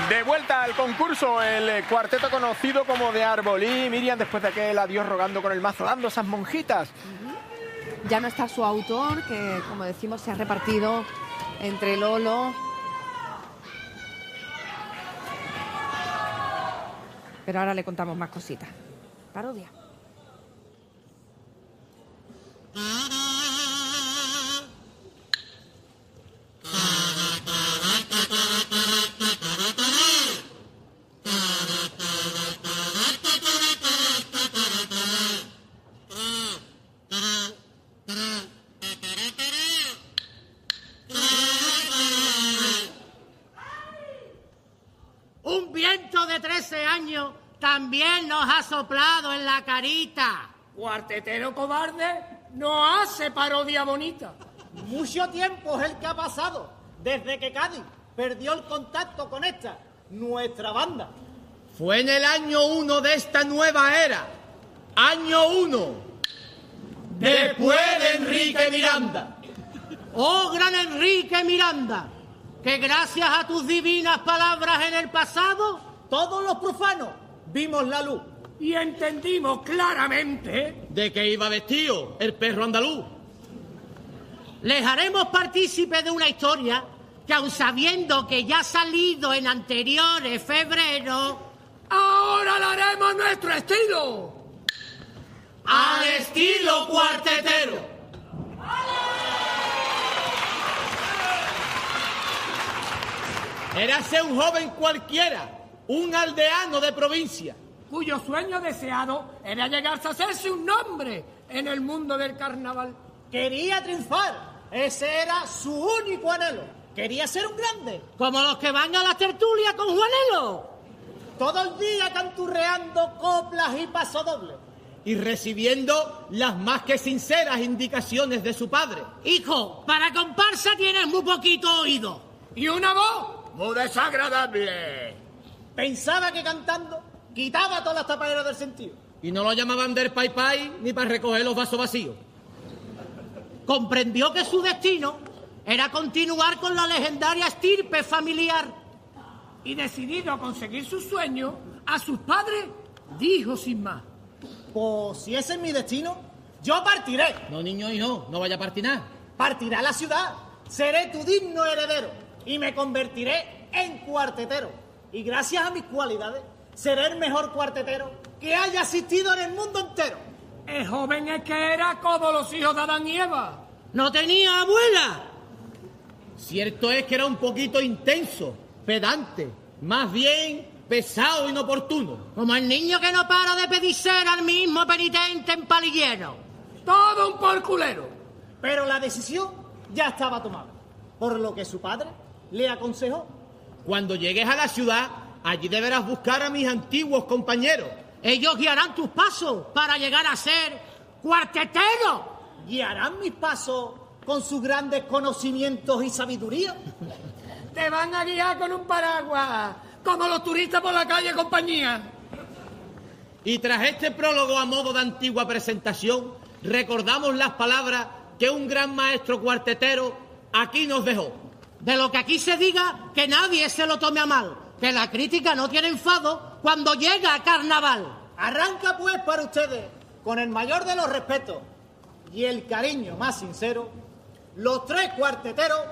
De vuelta al concurso, el cuarteto conocido como de Arbolí. Miriam, después de aquel adiós rogando con el mazo, dando esas monjitas. Ya no está su autor, que como decimos se ha repartido entre Lolo. Pero ahora le contamos más cositas. Parodia. Un viento de 13 años también nos ha soplado en la carita. Cuartetero cobarde no hace parodia bonita. Mucho tiempo es el que ha pasado desde que Cádiz perdió el contacto con esta, nuestra banda. Fue en el año 1 de esta nueva era. Año 1. Después de Enrique Miranda. Oh, gran Enrique Miranda, que gracias a tus divinas palabras en el pasado, Todos los profanos vimos la luz. Y entendimos claramente ¿De qué iba vestido el perro andaluz? les haremos partícipe de una historia que, aun sabiendo que ya ha salido en anteriores febrero, ahora la haremos a nuestro estilo. Al estilo cuartetero. Érase un joven cualquiera, un aldeano de provincia, Cuyo sueño deseado era llegarse a hacerse un nombre en el mundo del carnaval. Quería triunfar. Ese era su único anhelo. Quería ser un grande. como los que van a la tertulia con Juanelo. Todo el día canturreando coplas y pasodobles. y recibiendo las más que sinceras indicaciones de su padre. Hijo, para comparsa tienes muy poquito oído. Y una voz muy desagradable. Pensaba que cantando quitaba todas las tapaderas del sentido. Y no lo llamaban del pai pai ni para recoger los vasos vacíos. Comprendió que su destino era continuar con la legendaria estirpe familiar. Y decidido a conseguir su sueño, a sus padres dijo sin más: Pues si ese es mi destino, yo partiré. No, niño, hijo, no vaya a partir nada. Partiré a la ciudad. Seré tu digno heredero. Y me convertiré en cuartetero. Y gracias a mis cualidades, seré el mejor cuartetero que haya existido en el mundo entero. el joven es que era como los hijos de Adán y Eva. ¿No tenía abuela? Cierto es que era un poquito intenso, pedante, más bien pesado e inoportuno. Como el niño que no para de pedir ser al mismo penitente en palillero. Todo un porculero. Pero la decisión ya estaba tomada. Por lo que su padre le aconsejó: Cuando llegues a la ciudad, allí deberás buscar a mis antiguos compañeros. Ellos guiarán tus pasos para llegar a ser cuartetero. ¿guiarán mis pasos con sus grandes conocimientos y sabiduría? Te van a guiar con un paraguas, como los turistas por la calle, compañía. Y tras este prólogo a modo de antigua presentación, recordamos las palabras que un gran maestro cuartetero aquí nos dejó. De lo que aquí se diga, que nadie se lo tome a mal, que la crítica no tiene enfado cuando llega a carnaval. Arranca pues para ustedes, con el mayor de los respetos y el cariño más sincero, los tres cuarteteros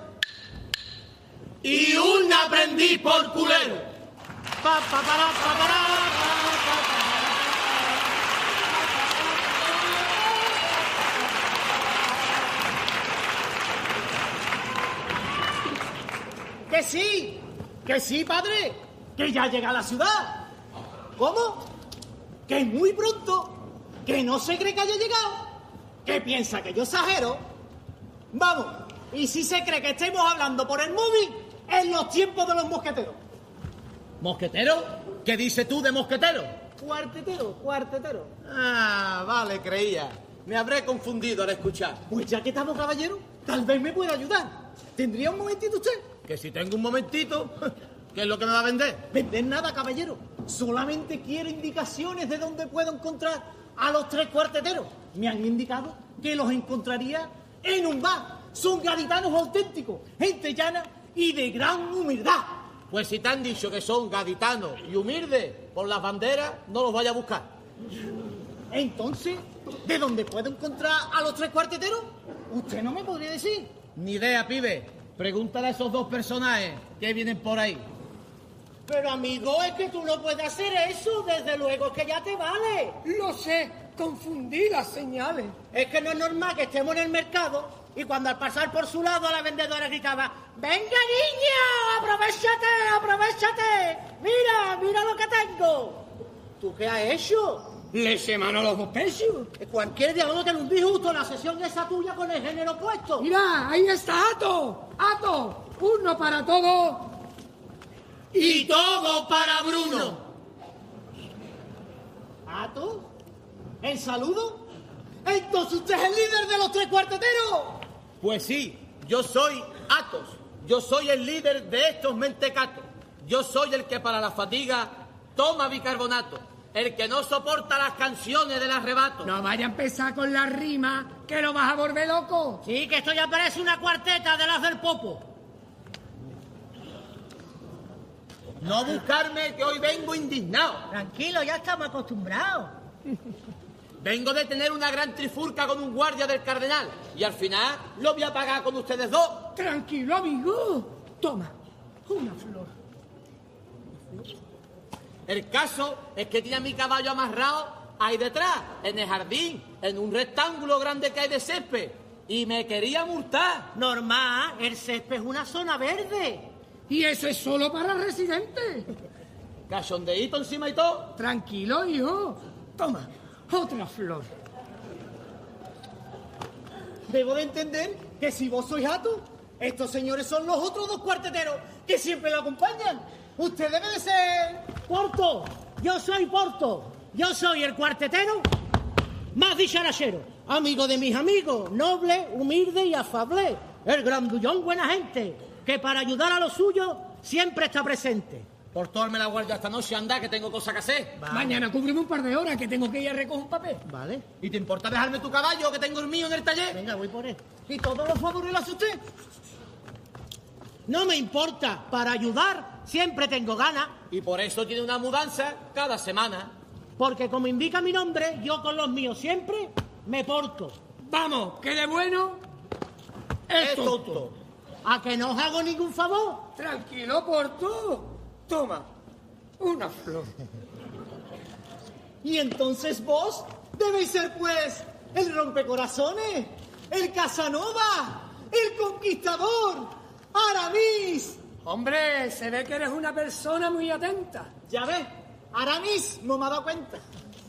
Y un aprendiz por culero. Pa, pa, para, pa, para, pa, pa. Que sí, padre, que ya llega a la ciudad. ¿Cómo? Que muy pronto, que no se cree que haya llegado, que piensa que yo exagero. Vamos, y si se cree que estemos hablando por el móvil en los tiempos de los mosqueteros. ¿Mosquetero? ¿Qué dices tú de mosquetero? Cuartetero. Ah, vale, creía. Me habré confundido al escuchar. Pues ya que estamos, caballero, tal vez me pueda ayudar. ¿Tendría un momentito usted? Que si tengo un momentito, ¿qué es lo que me va a vender? Vender nada, caballero. Solamente quiero indicaciones de dónde puedo encontrar a los tres cuarteteros. Me han indicado que los encontraría en un bar. Son gaditanos auténticos, gente llana y de gran humildad. Pues si te han dicho que son gaditanos y humildes, por las banderas no los vaya a buscar. Entonces, ¿de dónde puedo encontrar a los 3 cuarteteros? Usted no me podría decir. Ni idea, pibe. Pregúntale a esos 2 personajes que vienen por ahí. Pero, amigo, es que tú no puedes hacer eso. Desde luego que ya te vale. Lo sé, confundí las señales. Es que no es normal que estemos en el mercado y cuando al pasar por su lado la vendedora gritaba: ¡venga, niño! ¡Aprovéchate, aprovéchate! ¡Mira lo que tengo! ¿Tú qué has hecho? Les semano los 2 pesos. Cualquier diablo te lo injusto la sesión esa tuya con el género puesto. Mira, ahí está Ato. Ato, uno para todos. Y todo para Bruno. ¿Ato? ¿El saludo? Entonces usted es el líder de los 3 cuarteteros. Pues sí, yo soy Atos. Yo soy el líder de estos mentecatos. Yo soy el que para la fatiga toma bicarbonato. El que no soporta las canciones del arrebato. No vaya a empezar con la rima, que lo vas a volver loco. Sí, que esto ya parece una cuarteta de las del Popo. No buscarme, que hoy vengo indignado. Tranquilo, ya estamos acostumbrados. Vengo de tener una gran trifulca con un guardia del cardenal. Y al final lo voy a pagar con ustedes 2. Tranquilo, amigo. Toma, una flor. El caso es que tiene a mi caballo amarrado ahí detrás, en el jardín, en un rectángulo grande que hay de césped. Y me quería multar. Normal, el césped es una zona verde. Y eso es solo para residentes. Cachondeíto encima y todo. Tranquilo, hijo. Toma, otra flor. Debo de entender que si vos sois Ato, estos señores son los otros 2 cuarteteros que siempre lo acompañan. Usted debe de ser... Porto, yo soy Porto. Yo soy el cuartetero más dicharachero. Amigo de mis amigos, noble, humilde y afable. El grandullón buena gente, que para ayudar a los suyos siempre está presente. Por tomarme la guardia esta noche, anda, que tengo cosas que hacer. Vale. Mañana cúbreme un par de horas, que tengo que ir a recoger un papel. Vale. ¿Y te importa dejarme tu caballo, que tengo el mío en el taller? Venga, voy por él. ¿Y todos los favores los hace usted? No me importa, para ayudar siempre tengo ganas, Y por eso tiene una mudanza cada semana. porque como indica mi nombre, yo con los míos siempre me porto. Vamos, que de bueno es tonto. ¿A que no os hago ningún favor? Tranquilo, Porto. Toma, una flor. Y entonces vos debéis ser, pues, el rompecorazones, el Casanova, el conquistador, Aramis. Hombre, se ve que eres una persona muy atenta. Ya ves, Aramis no me ha dado cuenta.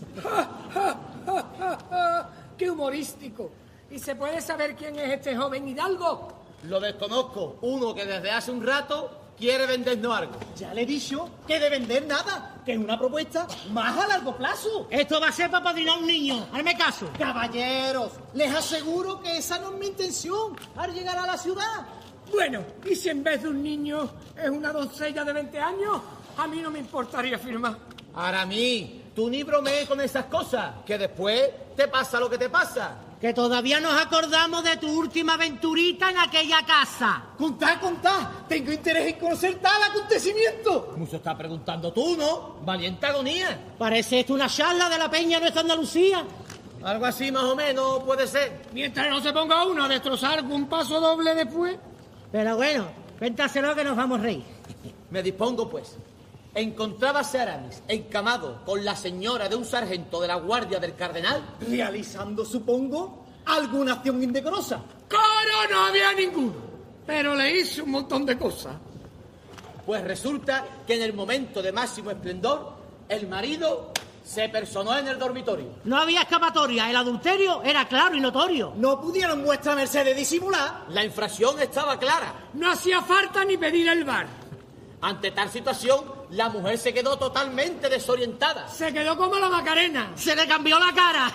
¡Qué humorístico! ¿Y se puede saber quién es este joven hidalgo? Lo desconozco. Uno que desde hace un rato quiere vendernos algo. Ya le he dicho que de vender nada, que es una propuesta más a largo plazo. Esto va a ser para padrinar a un niño. Hazme caso. Caballeros, les aseguro que esa no es mi intención al llegar a la ciudad. Bueno, ¿y si en vez de un niño es una doncella de 20 años? A mí no me importaría firmar. Aramis, tú ni bromees con esas cosas, que después te pasa lo que te pasa. Que todavía nos acordamos de tu última aventurita en aquella casa. Contá, tengo interés en conocer tal acontecimiento. Mucho está preguntando tú, ¿no? Valiente agonía. Parece esto una charla de la Peña Nuestra Andalucía. Algo así más o menos puede ser. Mientras no se ponga uno a destrozar un paso doble después. Pero bueno, cuéntaselo que nos vamos a reír. Me dispongo, pues. Encontrábase Aramis encamado con la señora de un sargento de la guardia del cardenal. Realizando, supongo, alguna acción indecorosa. ¡Caro no había ninguno! Pero le hice un montón de cosas. Pues resulta que en el momento de máximo esplendor, el marido se personó en el dormitorio. No había escapatoria, el adulterio era claro y notorio. ¿No pudieron vuestra merced de disimular? La infracción estaba clara. No hacía falta ni pedir el bar. Ante tal situación, la mujer se quedó totalmente desorientada. Se quedó como la Macarena. Se le cambió la cara.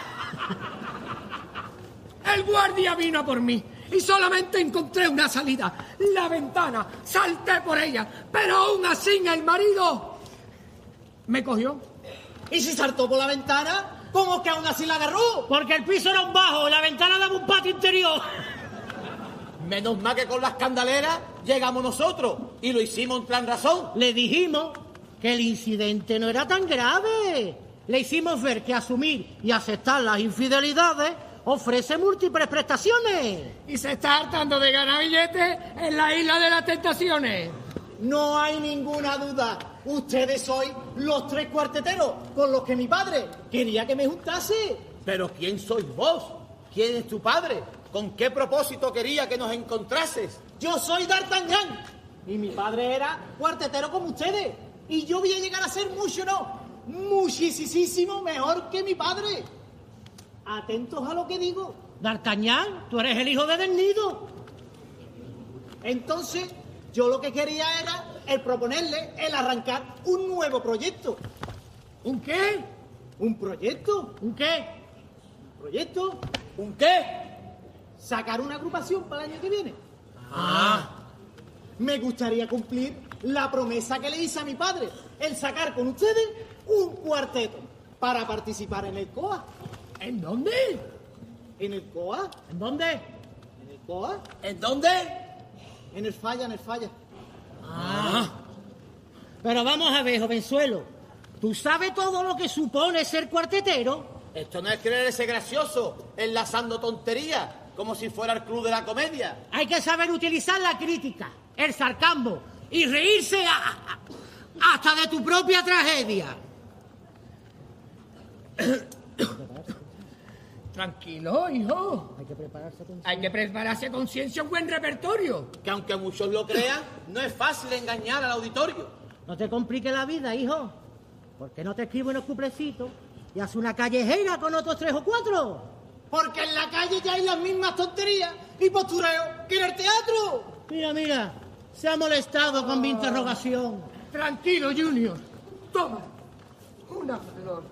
El guardia vino a por mí y solamente encontré una salida, la ventana. Salté por ella, pero aún así el marido me cogió. ¿Y si saltó por la ventana? ¿Cómo que aún así la agarró? Porque el piso era un bajo, la ventana daba un patio interior. Menos mal que con las candeleras llegamos nosotros y lo hicimos en plan razón. Le dijimos que el incidente no era tan grave. Le hicimos ver que asumir y aceptar las infidelidades ofrece múltiples prestaciones. Y se está hartando de ganar billetes en la isla de las tentaciones. No hay ninguna duda. Ustedes sois los 3 cuarteteros con los que mi padre quería que me juntase. Pero ¿quién sois vos? ¿Quién es tu padre? ¿Con qué propósito quería que nos encontrases? Yo soy D'Artagnan y mi padre era cuartetero como ustedes. Y yo voy a llegar a ser muchísimo mejor que mi padre. Atentos a lo que digo. D'Artagnan, tú eres el hijo de Desnido. Entonces, yo lo que quería era el proponerle el arrancar un nuevo proyecto. ¿Un qué? ¿Un proyecto? ¿Un qué? ¿Proyecto? ¿Un qué? Sacar una agrupación para el año que viene. Ah. Me gustaría cumplir la promesa que le hice a mi padre, el sacar con ustedes un cuarteto para participar en el COA. ¿En dónde? ¿En el COA? ¿En dónde? ¿En el COA? ¿En dónde? En el Falla. Pero vamos a ver, jovenzuelo. ¿Tú sabes todo lo que supone ser cuartetero? Esto no es creerse gracioso, enlazando tonterías, como si fuera el club de la comedia. Hay que saber utilizar la crítica, el sarcasmo y reírse hasta de tu propia tragedia. Tranquilo, hijo. Hay que prepararse con... Hay que prepararse con ciencia, un buen repertorio. Que aunque muchos lo crean, no es fácil engañar al auditorio. No te compliques la vida, hijo. ¿Por qué no te escribo unos cuplecitos y haz una callejera con otros 3 o 4? Porque en la calle ya hay las mismas tonterías y postureo que en el teatro. Mira, se ha molestado con mi interrogación. Tranquilo, Junior. Toma, una flor.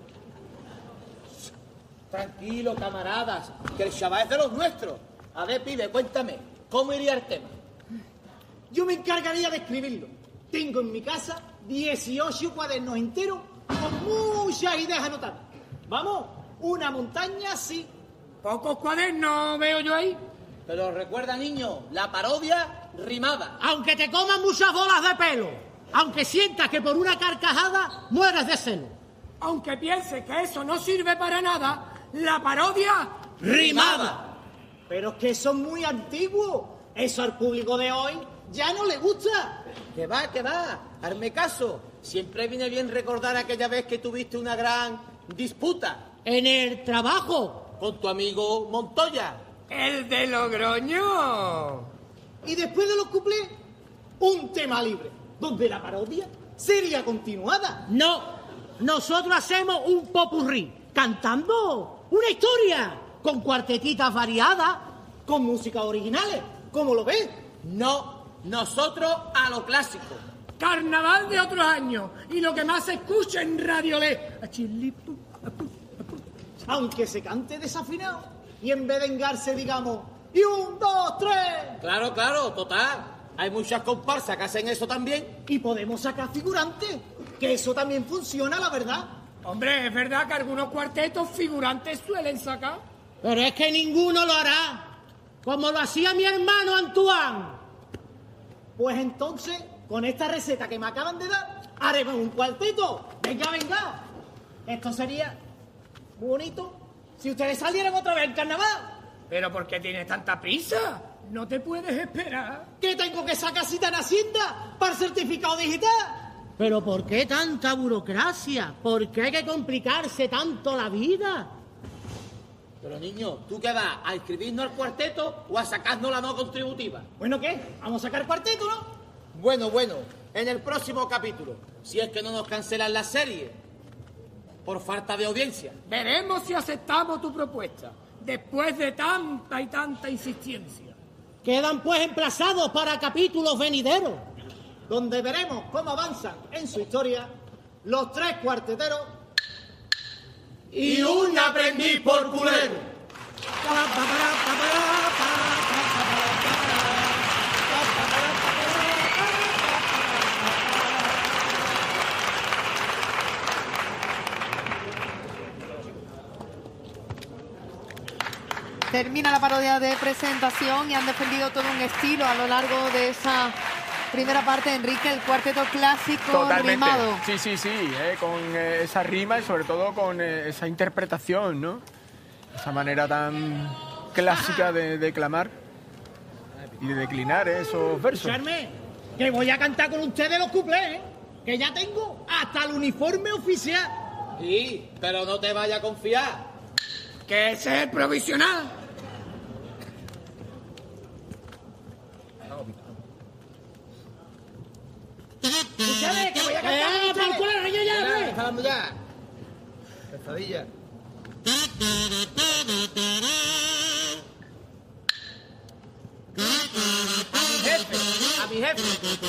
Tranquilo, camaradas, que el chaval es de los nuestros. A ver, pibe, cuéntame, ¿cómo iría el tema? Yo me encargaría de escribirlo. Tengo en mi casa 18 cuadernos enteros con muchas ideas anotadas. Vamos, una montaña así. Pocos cuadernos veo yo ahí. Pero recuerda, niño, la parodia rimada. Aunque te coman muchas bolas de pelo, aunque sientas que por una carcajada mueres de celo. Aunque piense que eso no sirve para nada, la parodia ¡Rimada! Pero es que eso es muy antiguo. Eso al público de hoy ya no le gusta. Que va, hazme caso. Siempre viene bien recordar aquella vez que tuviste una gran disputa En el trabajo. con tu amigo Montoya. el de Logroño. Y después de los cuplés, un tema libre, donde la parodia sería continuada. No, nosotros hacemos un popurrí, cantando una historia, con cuartetitas variadas. Con músicas originales, ¿cómo lo ves? No, nosotros a lo clásico. Carnaval de otros años. Y lo que más se escucha en Radio Le. Aunque se cante desafinado y en vez de engarse digamos, y 1, 2, 3. Claro, total. Hay muchas comparsas que hacen eso también. Y podemos sacar figurantes, que eso también funciona, la verdad. Hombre, es verdad que algunos cuartetos figurantes suelen sacar. Pero es que ninguno lo hará, como lo hacía mi hermano Antoine. Pues entonces, con esta receta que me acaban de dar, haremos un cuarteto. Venga. Esto sería bonito si ustedes salieran otra vez al carnaval. ¿Pero por qué tienes tanta prisa? No te puedes esperar. ¿Qué tengo que sacar cita en Hacienda para el certificado digital? ¿Pero por qué tanta burocracia? ¿Por qué hay que complicarse tanto la vida? Pero niño, ¿tú qué vas? ¿A inscribirnos al cuarteto o a sacarnos la no contributiva? Bueno, ¿qué? Vamos a sacar cuarteto, ¿no? Bueno, en el próximo capítulo, si es que no nos cancelan la serie por falta de audiencia. Veremos si aceptamos tu propuesta, después de tanta y tanta insistencia. Quedan pues emplazados para capítulos venideros, donde veremos cómo avanzan en su historia los 3 cuarteteros Y un aprendiz por culero. Termina la parodia de presentación y han defendido todo un estilo a lo largo de esa primera parte, Enrique, el cuarteto clásico Totalmente. rimado. Sí, con esa rima y sobre todo con esa interpretación, ¿no? Esa manera tan clásica de declamar y de declinar esos versos. Escuchadme, que voy a cantar con ustedes los cuplés, que ya tengo hasta el uniforme oficial. Sí, pero no te vayas a confiar. Que ese es el provisional. Escuchadme, que voy a cantar con ustedes. Vamos ya. Pesadilla. A mi jefe.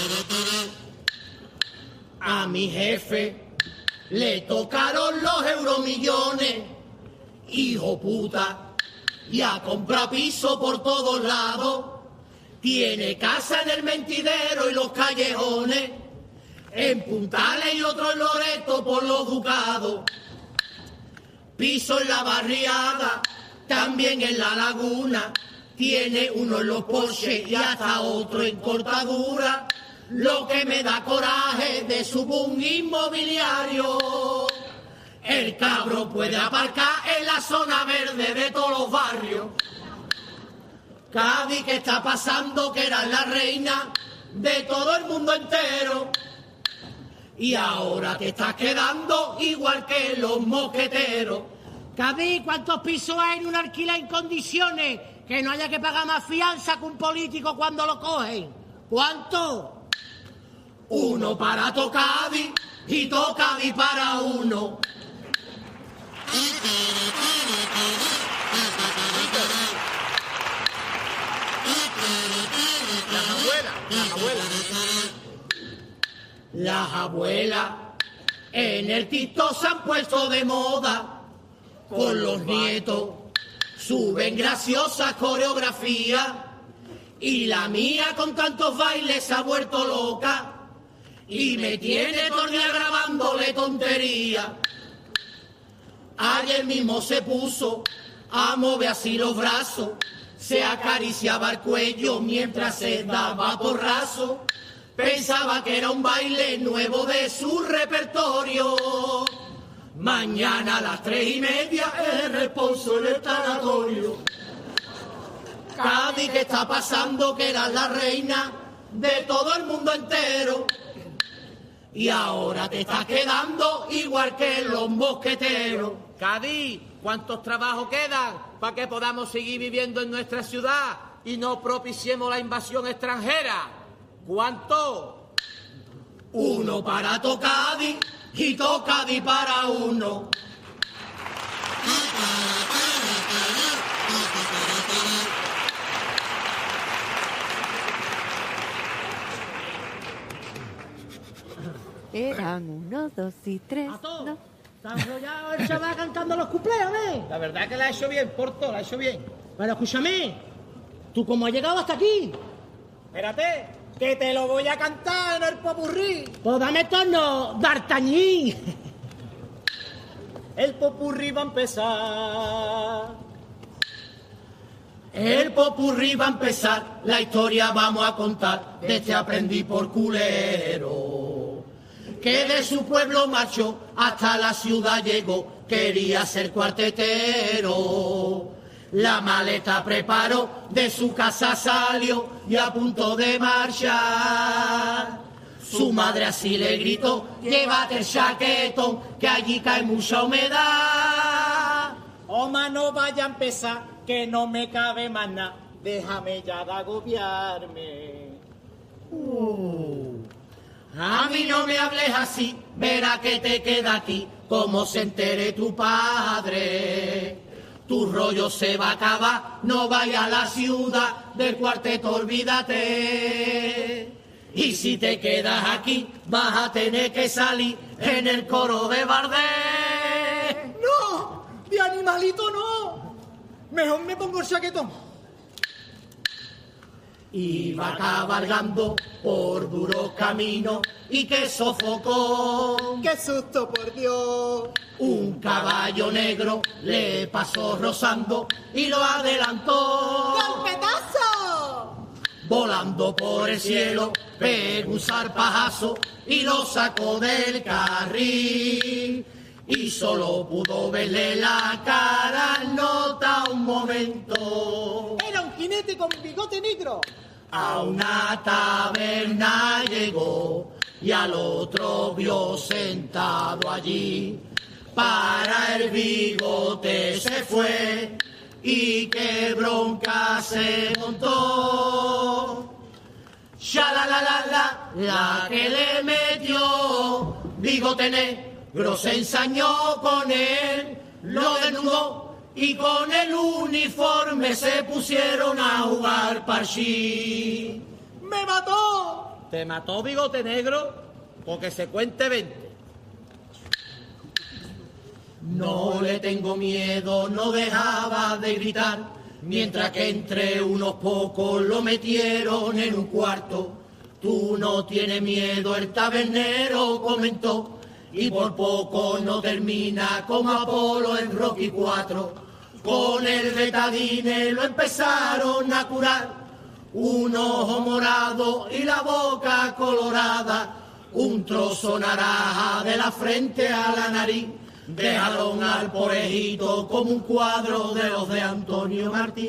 A mi jefe le tocaron los euromillones, hijo puta, y a comprar piso por todos lados. Tiene casa en el Mentidero y los callejones, en Puntales y otro en Loreto por los Ducados. Piso en la barriada, también en la Laguna. Tiene uno en los Porsche y hasta otro en Cortadura. Lo que me da coraje de su boom inmobiliario. El cabro puede aparcar en la zona verde de todos los barrios. Cádiz, que está pasando, que era la reina de todo el mundo entero. Y ahora te estás quedando igual que los mosqueteros. Cádiz, ¿cuántos pisos hay en un alquiler en condiciones que no haya que pagar más fianza que un político cuando lo cogen? ¿Cuánto? Uno para Tocadi y Tocadi para uno. Las abuelas en el TikTok se han puesto de moda con los nietos. Suben graciosas coreografías y la mía con tantos bailes se ha vuelto loca y me tiene todo el día grabándole tontería. Ayer mismo se puso a mover así los brazos, se acariciaba el cuello mientras se daba porrazo. Pensaba que era un baile nuevo de su repertorio. Mañana a las 3:30 el responso en el tanatorio. Cádiz, que está pasando, que era la reina de todo el mundo entero. Y ahora te estás quedando igual que los mosqueteros. Cádiz, ¿cuántos trabajos quedan para que podamos seguir viviendo en nuestra ciudad y no propiciemos la invasión extranjera? ¿Cuánto? Uno para Tocadi y Tocadi para uno. Eran 1, 2 y 3. No. ¿Está enrollado el chaval cantando los cumpleaños, La verdad que la ha hecho bien, Porto, la ha hecho bien. Pero escúchame, ¿tú cómo has llegado hasta aquí? Espérate, que te lo voy a cantar en el popurrí. Pues dame tono, D'Artagnan. El popurrí va a empezar. El popurrí va a empezar, la historia vamos a contar de este aprendí por culero, que de su pueblo marchó hasta la ciudad llegó, quería ser cuartetero. La maleta preparó, de su casa salió y a punto de marchar. Su madre así le gritó, llévate el chaquetón, que allí cae mucha humedad. Oma, no vaya a empezar, que no me cabe más nada. Déjame ya de agobiarme. A mí no me hables así, verá que te queda aquí, como se entere tu padre. Tu rollo se va a acabar, no vaya a la ciudad, del cuarteto olvídate. Y si te quedas aquí, vas a tener que salir en el coro de Bardé. ¡No! ¡De animalito no! Mejor me pongo el chaquetón. Iba cabalgando por duros caminos y que sofocó. ¡Qué susto, por Dios! Un caballo negro le pasó rozando y lo adelantó. ¡Golpetazo! Volando por el cielo, pegó un zarpajazo y lo sacó del carril. Y solo pudo verle la cara, nota un momento. Era un jinete con bigote negro. A una taberna llegó y al otro vio sentado allí. Para el bigote se fue y qué bronca se montó. Shalalala, la que le metió. Bigote negro se ensañó con él, lo desnudó y con el uniforme se pusieron a jugar parchís. ¡Me mató! ¿Te mató Bigote Negro? Porque se cuente 20. No le tengo miedo, no dejaba de gritar, mientras que entre unos pocos lo metieron en un cuarto. Tú no tienes miedo, el tabernero comentó, y por poco no termina como Apolo en Rocky 4. Con el betadine lo empezaron a curar, un ojo morado y la boca colorada, un trozo naranja de la frente a la nariz. Dejaron al porejito como un cuadro de los de Antonio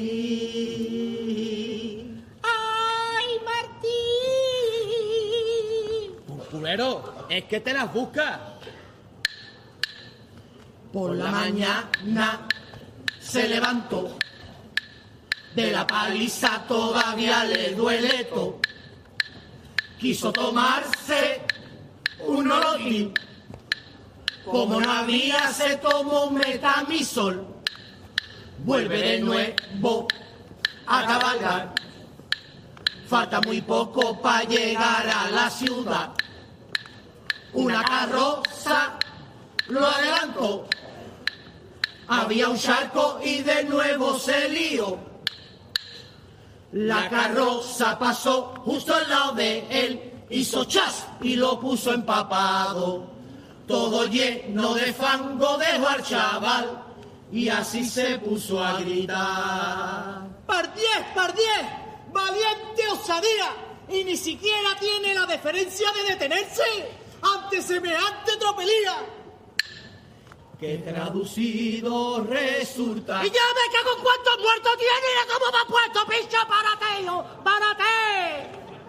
Martín. ¡Ay, Martín! Culero, es que te las buscas. Por la mañana se levantó, de la paliza todavía le duele todo. Quiso tomarse un oroquín, como no había se tomó un metamisol. Vuelve de nuevo a cabalgar, falta muy poco para llegar a la ciudad. Una carroza lo adelantó, había un charco y de nuevo se lió. La carroza pasó justo al lado de él, hizo chas y lo puso empapado. Todo lleno de fango dejó al chaval y así se puso a gritar. ¡Pardiez, pardiez! ¡Valiente osadía! Y ni siquiera tiene la deferencia de detenerse ante semejante tropelía. Que traducido resulta. Y ya me cago en cuántos muertos tiene y cómo me ha puesto, pincha, párate, hijo, párate.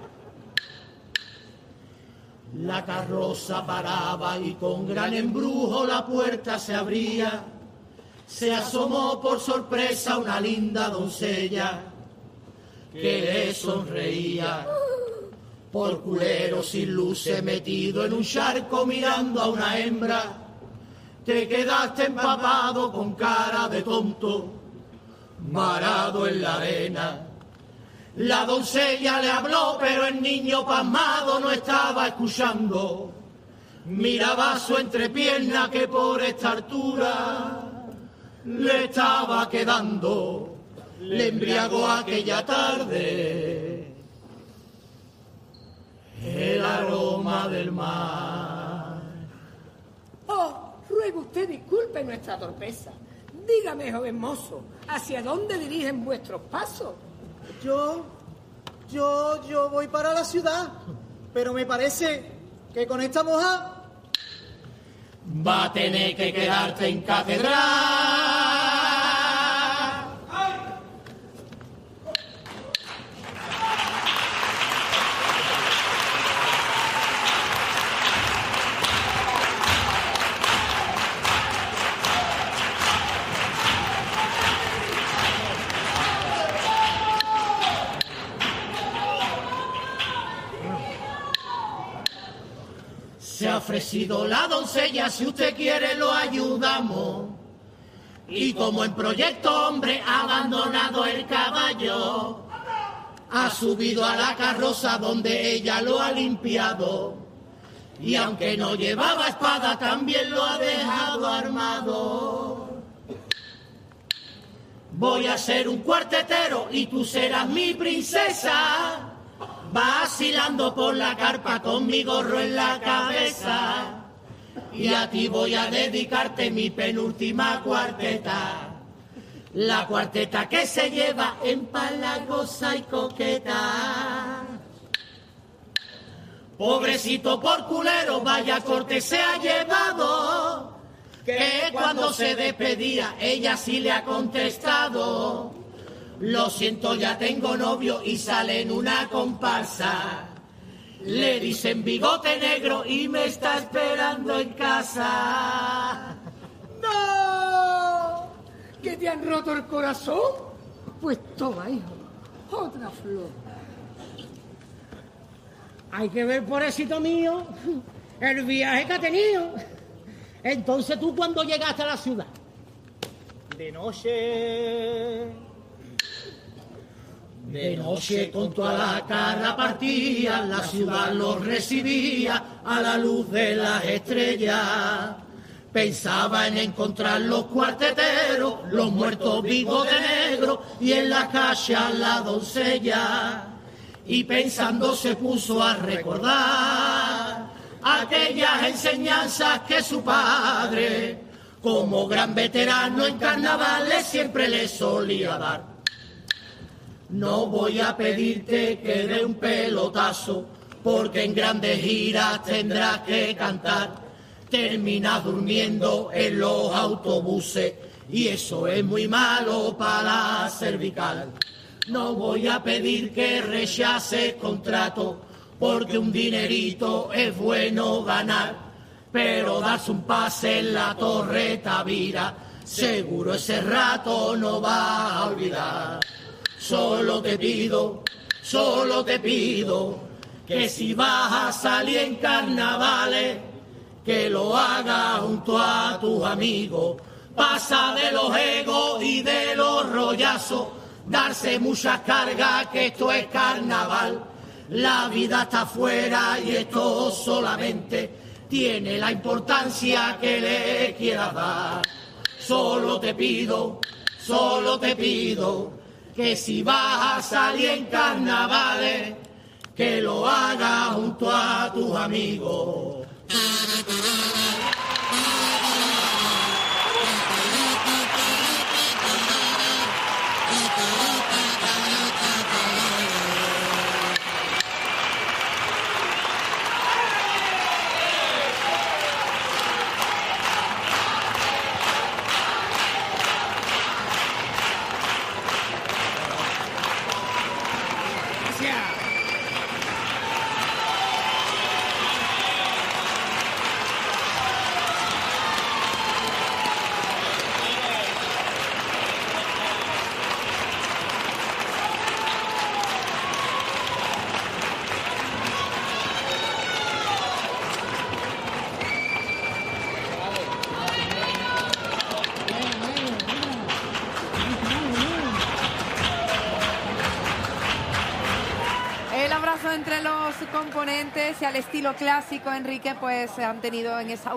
La carroza paraba y con gran embrujo la puerta se abría. Se asomó por sorpresa una linda doncella que le sonreía. Por culero sin luces metido en un charco mirando a una hembra. Te quedaste empapado con cara de tonto, varado en la arena. La doncella le habló, pero el niño pasmado no estaba escuchando. Miraba su entrepierna que por esta altura le estaba quedando. Le embriagó aquella tarde el aroma del mar. Oh, ruego usted disculpe nuestra torpeza. Dígame, joven mozo, ¿hacia dónde dirigen vuestros pasos? Yo voy para la ciudad, pero me parece que con esta moja va a tener que quedarte en catedral. Se ha ofrecido la doncella, si usted quiere lo ayudamos. Y como en proyecto hombre ha abandonado el caballo, ha subido a la carroza donde ella lo ha limpiado. Y aunque no llevaba espada, también lo ha dejado armado. Voy a ser un cuartetero y tú serás mi princesa, vacilando por la carpa con mi gorro en la cabeza. Y a ti voy a dedicarte mi penúltima cuarteta, la cuarteta que se lleva empalagosa y coqueta. Pobrecito por culero, vaya corte se ha llevado, que cuando se despedía ella sí le ha contestado: lo siento, ya tengo novio, y sale en una comparsa. Le dicen Bigote Negro y me está esperando en casa. ¡No! ¿Que te han roto el corazón? Pues toma, hijo, otra flor. Hay que ver, pobrecito mío, el viaje que ha tenido. Entonces tú, cuando llegaste a la ciudad, De noche con toda la cara partida, la ciudad los recibía a la luz de las estrellas. Pensaba en encontrar los cuarteteros, los muertos vivos de negro, y en la calle a la doncella. Y pensando se puso a recordar aquellas enseñanzas que su padre, como gran veterano en carnavales, siempre le solía dar. No voy a pedirte que dé un pelotazo, porque en grandes giras tendrás que cantar. Terminas durmiendo en los autobuses y eso es muy malo para la cervical. No voy a pedir que rechaces contrato, porque un dinerito es bueno ganar, pero darse un pase en la Torre Tavira, seguro ese rato no va a olvidar. Solo te pido, que si vas a salir en carnavales, que lo hagas junto a tus amigos. Pasa de los egos y de los rollazos, darse muchas cargas, que esto es carnaval. La vida está afuera y esto solamente tiene la importancia que le quieras dar. Solo te pido, que si vas a salir en carnavales, que lo hagas junto a tus amigos. Entre los componentes y al estilo clásico, Enrique, pues se han tenido en esa